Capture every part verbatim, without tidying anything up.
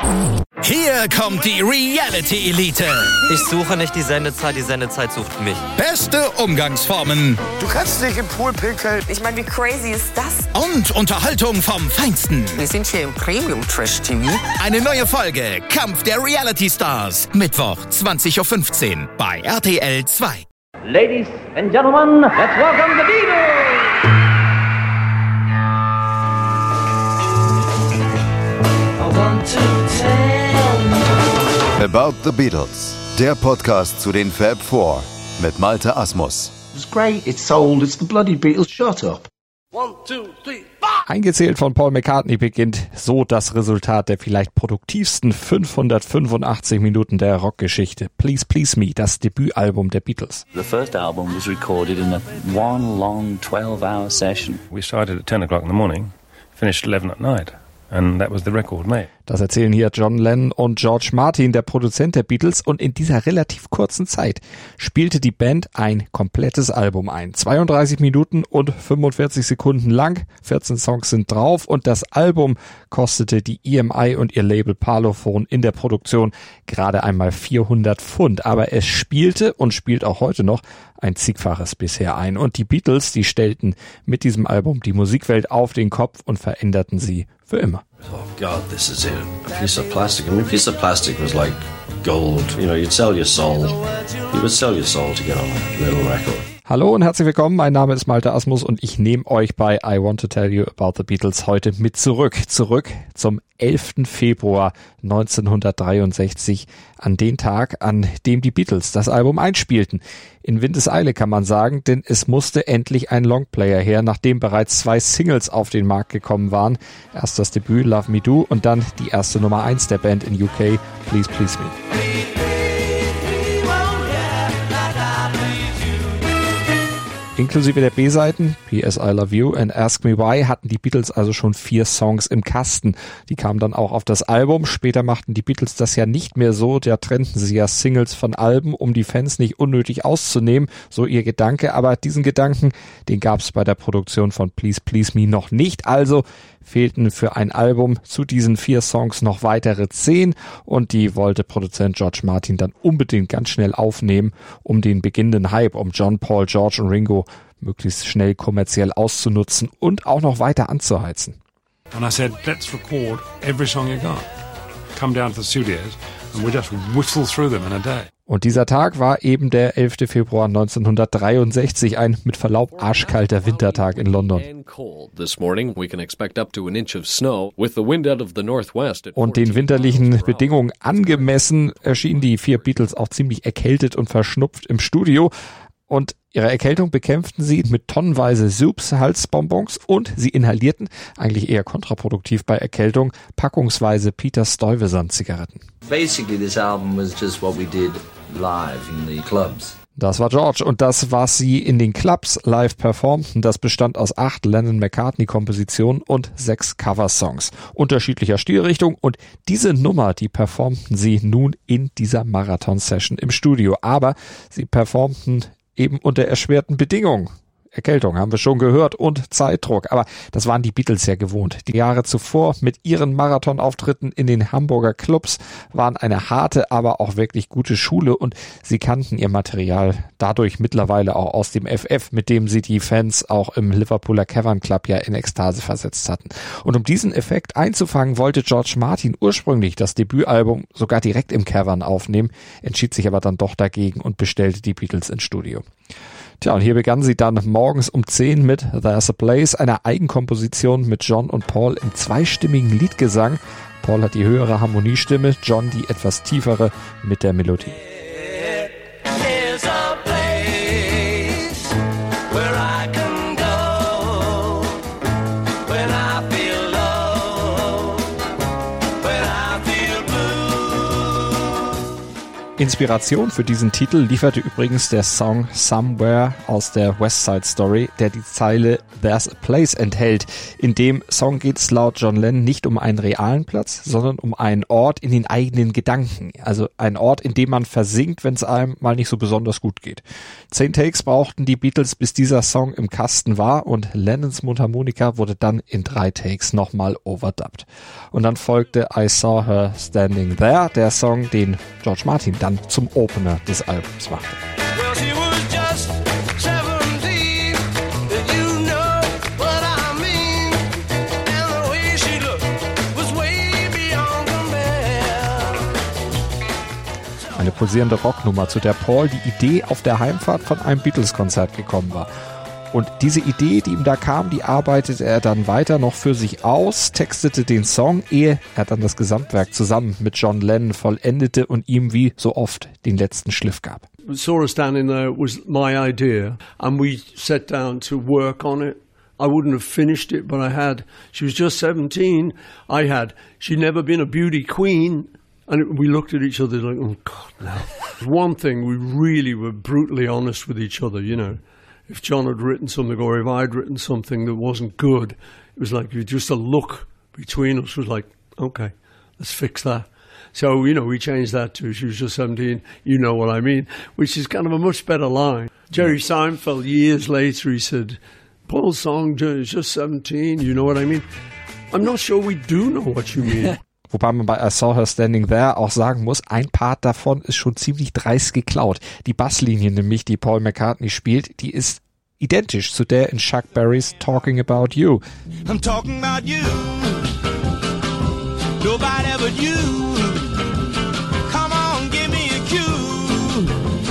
Hier kommt die Reality-Elite. Ich suche nicht die Sendezeit, die Sendezeit sucht mich. Beste Umgangsformen. Du kannst nicht im Pool pinkeln. Ich meine, wie crazy ist das? Und Unterhaltung vom Feinsten. Wir sind hier im Premium-Trash-T V. Eine neue Folge Kampf der Reality-Stars. Mittwoch, zwanzig Uhr fünfzehn bei R T L zwei. Ladies and gentlemen, let's welcome the Beatles! I want to tell you. About the Beatles, der Podcast zu den Fab Four mit Malte Asmus. It's great, it's sold, it's the bloody Beatles, shut up. One, two, three, four! Eingezählt von Paul McCartney beginnt so das Resultat der vielleicht produktivsten fünfhundertfünfundachtzig Minuten der Rockgeschichte. Please Please Me, das Debütalbum der Beatles. The first album was recorded in a one long twelve hour session. We started at ten o'clock in the morning, finished at eleven at night. And that was the record made. Das erzählen hier John Lennon und George Martin, der Produzent der Beatles, und in dieser relativ kurzen Zeit spielte die Band ein komplettes Album ein. zweiunddreißig Minuten und fünfundvierzig Sekunden lang, vierzehn Songs sind drauf und das Album kostete die E M I und ihr Label Parlophone in der Produktion gerade einmal vierhundert Pfund. Aber es spielte und spielt auch heute noch ein zigfaches bisher ein. Und die Beatles, die stellten mit diesem Album die Musikwelt auf den Kopf und veränderten sie für immer. Oh God, this is it. A piece of plastic. I mean, a piece of plastic was like gold. You know, you'd sell your soul. You would sell your soul to get on a little record. Hallo und herzlich willkommen, mein Name ist Malte Asmus und ich nehme euch bei I Want to Tell You About the Beatles heute mit zurück. Zurück zum elften Februar neunzehnhundertdreiundsechzig, an den Tag, an dem die Beatles das Album einspielten. In Windeseile kann man sagen, denn es musste endlich ein Longplayer her, nachdem bereits zwei Singles auf den Markt gekommen waren. Erst das Debüt Love Me Do und dann die erste Nummer eins der Band in U K, Please Please Me. Inklusive der B-Seiten, P S I Love You and Ask Me Why, hatten die Beatles also schon vier Songs im Kasten. Die kamen dann auch auf das Album. Später machten die Beatles das ja nicht mehr so. Da trennten sie ja Singles von Alben, um die Fans nicht unnötig auszunehmen. So ihr Gedanke. Aber diesen Gedanken, den gab es bei der Produktion von Please Please Me noch nicht. Also fehlten für ein Album zu diesen vier Songs noch weitere zehn und die wollte Produzent George Martin dann unbedingt ganz schnell aufnehmen, um den beginnenden Hype um John, Paul, George und Ringo möglichst schnell kommerziell auszunutzen und auch noch weiter anzuheizen. And I said, let's record every song you got. Come down to the studios and we just whittle through them in a day. Und dieser Tag war eben der elfte Februar neunzehnhundertdreiundsechzig, ein mit Verlaub arschkalter Wintertag in London. Und den winterlichen Bedingungen angemessen erschienen die vier Beatles auch ziemlich erkältet und verschnupft im Studio. Und ihre Erkältung bekämpften sie mit tonnenweise Soups, Halsbonbons und sie inhalierten, eigentlich eher kontraproduktiv bei Erkältung, packungsweise Peter Stuyvesant-Zigaretten. Basically this album was just what we did live in the clubs. Das war George und das, was sie in den Clubs live performten, das bestand aus acht Lennon-McCartney-Kompositionen und sechs Coversongs unterschiedlicher Stilrichtung und diese Nummer, die performten sie nun in dieser Marathon-Session im Studio, aber sie performten eben unter erschwerten Bedingungen. Erkältung haben wir schon gehört und Zeitdruck, aber das waren die Beatles ja gewohnt. Die Jahre zuvor mit ihren Marathonauftritten in den Hamburger Clubs waren eine harte, aber auch wirklich gute Schule und sie kannten ihr Material dadurch mittlerweile auch aus dem F F, mit dem sie die Fans auch im Liverpooler Cavern Club ja in Ekstase versetzt hatten. Und um diesen Effekt einzufangen, wollte George Martin ursprünglich das Debütalbum sogar direkt im Cavern aufnehmen, entschied sich aber dann doch dagegen und bestellte die Beatles ins Studio. Tja, und hier begann sie dann morgens um zehn mit There's a Place, einer Eigenkomposition mit John und Paul im zweistimmigen Liedgesang. Paul hat die höhere Harmoniestimme, John die etwas tiefere mit der Melodie. Inspiration für diesen Titel lieferte übrigens der Song Somewhere aus der West Side Story, der die Zeile There's a Place enthält. In dem Song geht es laut John Lennon nicht um einen realen Platz, sondern um einen Ort in den eigenen Gedanken. Also ein Ort, in dem man versinkt, wenn es einem mal nicht so besonders gut geht. Zehn Takes brauchten die Beatles, bis dieser Song im Kasten war, und Lennons Mundharmonika wurde dann in drei Takes nochmal overdubbt. Und dann folgte I Saw Her Standing There, der Song, den George Martin dann zum Opener des Albums machte. Eine pulsierende Rocknummer, zu der Paul die Idee auf der Heimfahrt von einem Beatles-Konzert gekommen war. Und diese Idee, die ihm da kam, die arbeitete er dann weiter noch für sich aus, textete den Song, ehe er dann das Gesamtwerk zusammen mit John Lennon vollendete und ihm wie so oft den letzten Schliff gab. Saw Her Standing There was my idea, and we sat down to work on it. I wouldn't have finished it, but I had. She was just seventeen. I had. She'd never been a beauty queen. And we looked at each other like, oh, God, no. One thing, we really were brutally honest with each other, you know. If John had written something or if I'd written something that wasn't good, it was like just a look between us was like, okay, let's fix that. So, you know, we changed that to she was just seventeen, you know what I mean, which is kind of a much better line. Jerry Seinfeld, years later, he said, Paul's song is just seventeen, you know what I mean? I'm not sure we do know what you mean. Wobei man bei I Saw Her Standing There auch sagen muss, ein Part davon ist schon ziemlich dreist geklaut. Die Basslinie nämlich, die Paul McCartney spielt, die ist identisch zu der in Chuck Berrys Talking About You. I'm talking about you. Nobody but you. Come on, give me a cue.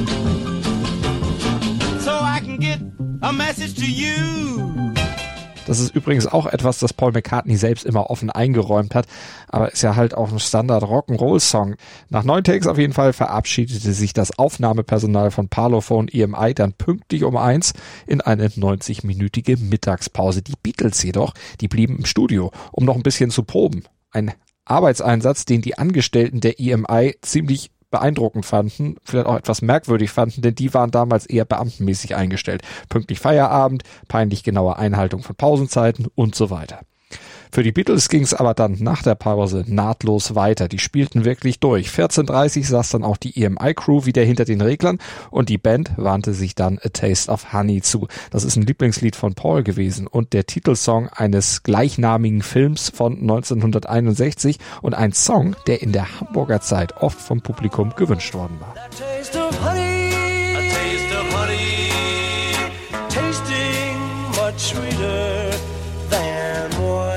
So I can get a message to you. Das ist übrigens auch etwas, das Paul McCartney selbst immer offen eingeräumt hat, aber ist ja halt auch ein Standard-Rock'n'Roll-Song. Nach neun Takes auf jeden Fall verabschiedete sich das Aufnahmepersonal von Parlophone E M I dann pünktlich um eins in eine neunzig-minütige Mittagspause. Die Beatles jedoch, die blieben im Studio, um noch ein bisschen zu proben. Ein Arbeitseinsatz, den die Angestellten der E M I ziemlich beeindruckend fanden, vielleicht auch etwas merkwürdig fanden, denn die waren damals eher beamtenmäßig eingestellt. Pünktlich Feierabend, peinlich genaue Einhaltung von Pausenzeiten und so weiter. Für die Beatles ging es aber dann nach der Pause nahtlos weiter. Die spielten wirklich durch. vierzehn Uhr dreißig saß dann auch die E M I-Crew wieder hinter den Reglern und die Band wandte sich dann A Taste of Honey zu. Das ist ein Lieblingslied von Paul gewesen und der Titelsong eines gleichnamigen Films von neunzehnhunderteinundsechzig und ein Song, der in der Hamburger Zeit oft vom Publikum gewünscht worden war. A taste of honey, a taste of honey, tasting much sweeter than boy.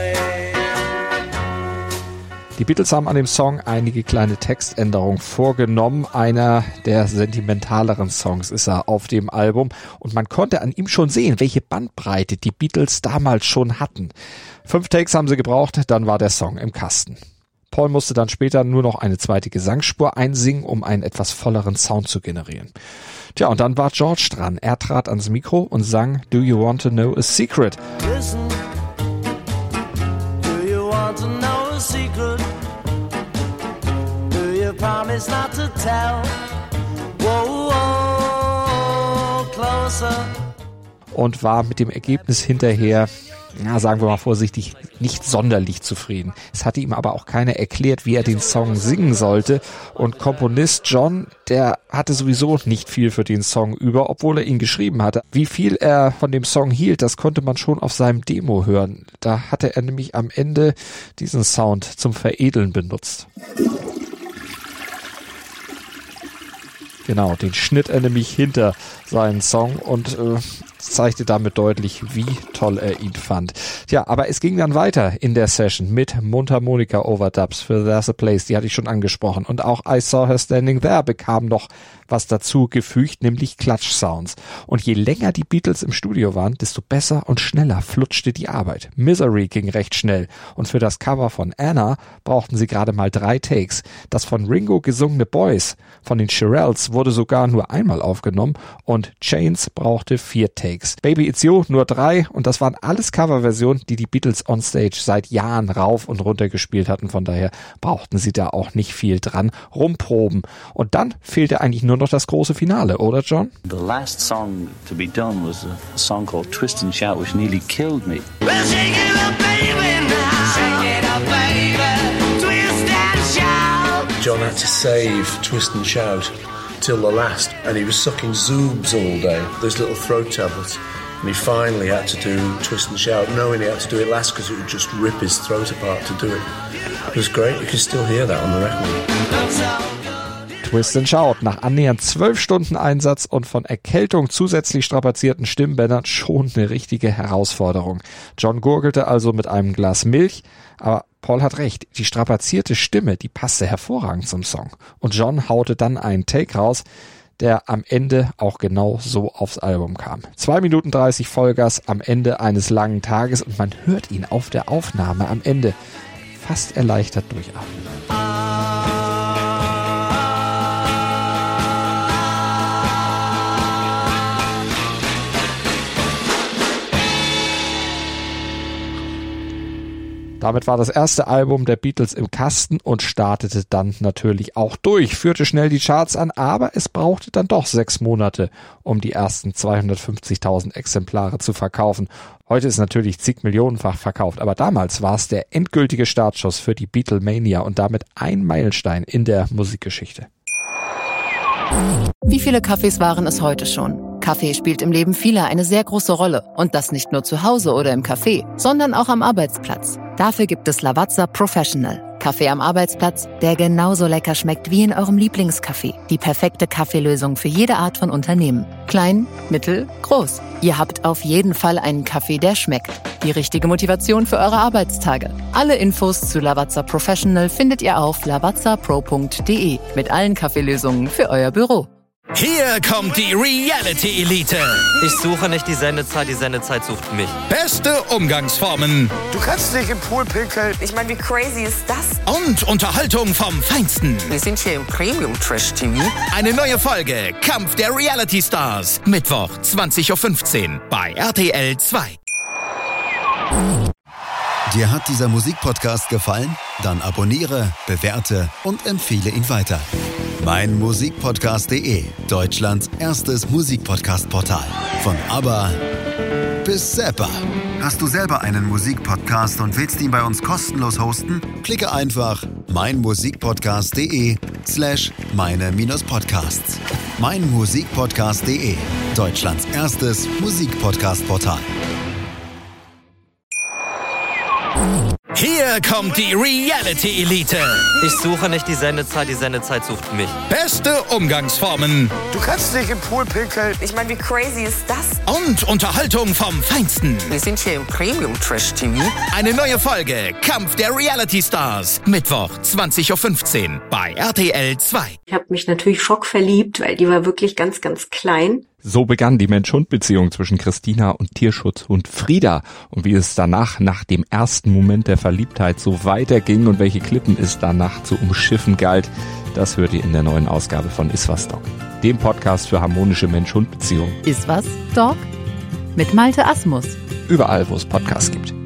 Die Beatles haben an dem Song einige kleine Textänderungen vorgenommen. Einer der sentimentaleren Songs ist er auf dem Album und man konnte an ihm schon sehen, welche Bandbreite die Beatles damals schon hatten. Fünf Takes haben sie gebraucht, dann war der Song im Kasten. Paul musste dann später nur noch eine zweite Gesangsspur einsingen, um einen etwas volleren Sound zu generieren. Tja, und dann war George dran. Er trat ans Mikro und sang Do You Want to Know a Secret? Listen, do you want to know a secret? Do you promise not to tell? Whoa, whoa, closer. Und war mit dem Ergebnis hinterher, na, sagen wir mal vorsichtig, nicht sonderlich zufrieden. Es hatte ihm aber auch keiner erklärt, wie er den Song singen sollte. Und Komponist John, der hatte sowieso nicht viel für den Song über, obwohl er ihn geschrieben hatte. Wie viel er von dem Song hielt, das konnte man schon auf seinem Demo hören. Da hatte er nämlich am Ende diesen Sound zum Veredeln benutzt. Genau, den schnitt er nämlich hinter seinen Song und äh, zeigte damit deutlich, wie toll er ihn fand. Tja, aber es ging dann weiter in der Session mit Mundharmonika-Overdubs für There's a Place, die hatte ich schon angesprochen. Und auch I Saw Her Standing There bekam noch was dazu gefügt, nämlich Klatsch-Sounds. Und je länger die Beatles im Studio waren, desto besser und schneller flutschte die Arbeit. Misery ging recht schnell und für das Cover von Anna brauchten sie gerade mal drei Takes. Das von Ringo gesungene Boys von den Shirelles wurde sogar nur einmal aufgenommen und Chains brauchte vier Takes. Remakes. Baby It's You nur drei und das waren alles Coverversionen, die die Beatles on Stage seit Jahren rauf und runter gespielt hatten. Von daher brauchten sie da auch nicht viel dran rumproben. Und dann fehlte eigentlich nur noch das große Finale, oder John? The last song to be done was a song called Twist and Shout, which nearly killed me. Well, shake it up, baby, now. Shake it up, baby. Twist and shout. John had to save Twist and Shout till the last, and he was sucking Zoobs all day, those little throat tablets. And he finally had to do Twist and Shout, knowing he had to do it last because it would just rip his throat apart to do it. It was great. You can still hear that on the record. Twist and Shout, nach annähernd zwölf Stunden Einsatz und von Erkältung zusätzlich strapazierten Stimmbändern schon eine richtige Herausforderung. John gurgelte also mit einem Glas Milch, aber Paul hat recht, die strapazierte Stimme, die passte hervorragend zum Song. Und John haute dann einen Take raus, der am Ende auch genau so aufs Album kam. zwei Minuten dreißig Vollgas am Ende eines langen Tages und man hört ihn auf der Aufnahme am Ende fast erleichtert durchatmen. Damit war das erste Album der Beatles im Kasten und startete dann natürlich auch durch, führte schnell die Charts an, aber es brauchte dann doch sechs Monate, um die ersten zweihundertfünfzigtausend Exemplare zu verkaufen. Heute ist natürlich zig Millionenfach verkauft, aber damals war es der endgültige Startschuss für die Beatlemania und damit ein Meilenstein in der Musikgeschichte. Wie viele Kaffees waren es heute schon? Kaffee spielt im Leben vieler eine sehr große Rolle. Und das nicht nur zu Hause oder im Café, sondern auch am Arbeitsplatz. Dafür gibt es Lavazza Professional. Kaffee am Arbeitsplatz, der genauso lecker schmeckt wie in eurem Lieblingscafé. Die perfekte Kaffeelösung für jede Art von Unternehmen. Klein, mittel, groß. Ihr habt auf jeden Fall einen Kaffee, der schmeckt. Die richtige Motivation für eure Arbeitstage. Alle Infos zu Lavazza Professional findet ihr auf lavazza pro punkt de mit allen Kaffeelösungen für euer Büro. Hier kommt die Reality-Elite. Ich suche nicht die Sendezeit, die Sendezeit sucht mich. Beste Umgangsformen. Du kannst dich im Pool pinkeln. Ich meine, wie crazy ist das? Und Unterhaltung vom Feinsten. Wir sind hier im Premium-Trash-T V. Eine neue Folge Kampf der Reality-Stars. Mittwoch, zwanzig Uhr fünfzehn bei R T L zwei. Dir hat dieser Musikpodcast gefallen? Dann abonniere, bewerte und empfehle ihn weiter. mein Musikpodcast punkt de, Deutschlands erstes Musikpodcast-Portal. Von ABBA bis Zappa. Hast du selber einen Musikpodcast und willst ihn bei uns kostenlos hosten? Klicke einfach meinmusikpodcast punkt de slash meine-podcasts. meinmusikpodcast punkt de, Deutschlands erstes Musikpodcast-Portal. Hier kommt die Reality-Elite. Ich suche nicht die Sendezeit, die Sendezeit sucht mich. Beste Umgangsformen. Du kannst dich im Pool pinkeln. Ich meine, wie crazy ist das? Und Unterhaltung vom Feinsten. Wir sind hier im Premium-Trash-T V. Eine neue Folge Kampf der Reality-Stars. Mittwoch, zwanzig Uhr fünfzehn bei R T L zwei. Ich habe mich natürlich schockverliebt, weil die war wirklich ganz, ganz klein. So begann die Mensch-Hund-Beziehung zwischen Christina und Tierschutzhund Frieda. Und wie es danach, nach dem ersten Moment der Verliebtheit, so weiterging und welche Klippen es danach zu umschiffen galt, das hört ihr in der neuen Ausgabe von Iswas Dog, dem Podcast für harmonische Mensch-Hund-Beziehungen. Iswas Dog? Mit Malte Asmus. Überall, wo es Podcasts gibt.